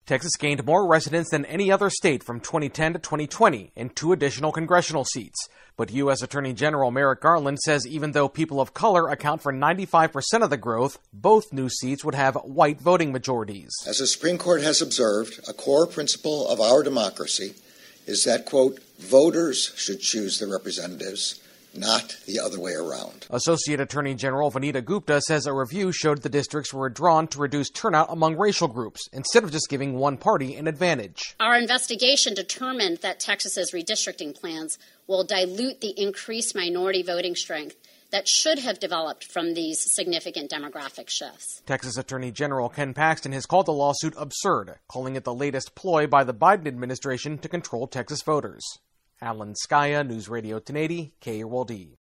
Texas gained more residents than any other state from 2010 to 2020 and 2 additional congressional seats. But U.S. Attorney General Merrick Garland says even though people of color account for 95% of the growth, both new seats would have white voting majorities. As the Supreme Court has observed, a core principle of our democracy is that, quote, voters should choose their representatives, not the other way around. Associate Attorney General Vanita Gupta says a review showed the districts were drawn to reduce turnout among racial groups instead of just giving one party an advantage. Our investigation determined that Texas's redistricting plans will dilute the increased minority voting strength that should have developed from these significant demographic shifts. Texas Attorney General Ken Paxton has called the lawsuit absurd, calling it the latest ploy by the Biden administration to control Texas voters. Alan Skaya, News Radio 1080, KRLD.